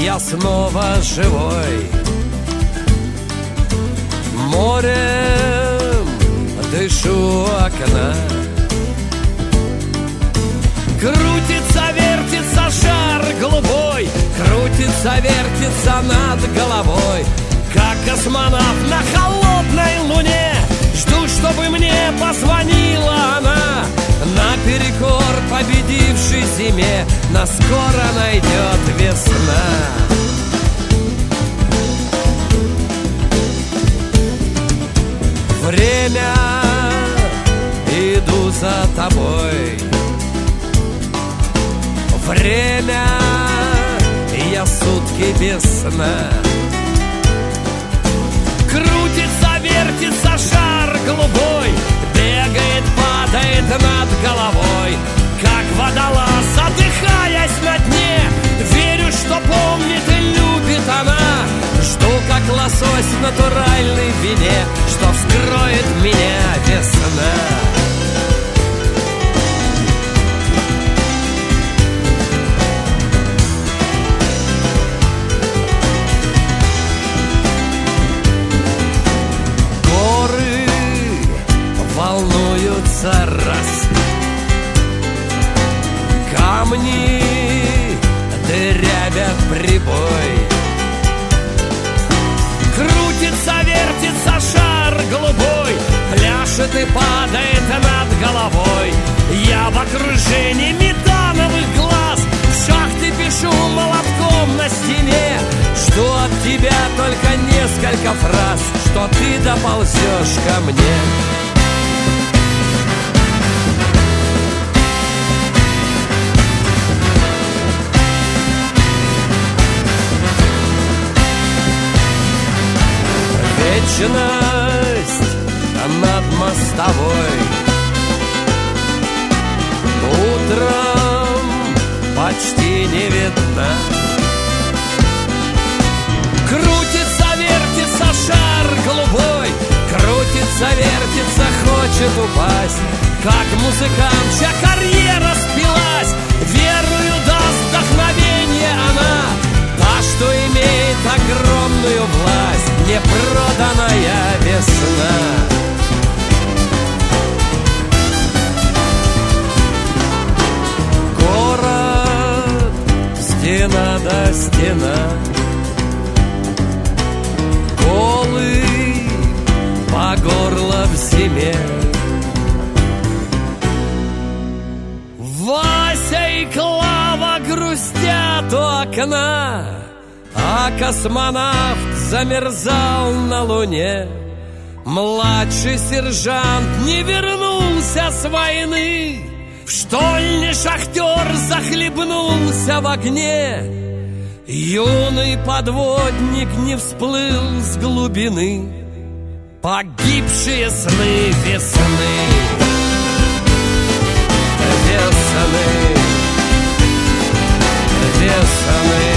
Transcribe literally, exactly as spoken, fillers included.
я снова живой. Морем дышу у окна. Крутится, вертится шар голубой, крутится, вертится над головой. Как космонавт на холодной луне, жду, чтобы мне позвонила она. Наперекор победившей зиме нас скоро найдет весна. Время, иду за тобой. Время, я сутки без сна. Крутится, вертится шар голубой, бегает, падает над головой. Как водолаз, задыхаясь на дне, верю, что помнит и любит она. Жду, как лосось в натуральной вине, что вскроет меня весна. Волнуются раз, камни дырявят прибой. Крутится, вертится шар голубой, пляшет и падает над головой. Я в окружении метановых глаз, в шахты пишу молотком на стене. Жду от тебя только несколько фраз, что ты доползешь ко мне. Вечность над мостовой, утром почти не видна. Крутится, вертится шар голубой, крутится, вертится, хочет упасть. Как музыкант, чья карьера спилась, верою даст вдохновение она. Та, что имеет огромную власть, непроданная весна. Город, стена до стена, голый по горло в зиме. Вася и Клава грустят у окна, а космонавт замерзал на луне. Младший сержант не вернулся с войны, в штольне шахтер захлебнулся в огне. Юный подводник не всплыл с глубины. Погибшие сны весны, весны, весны.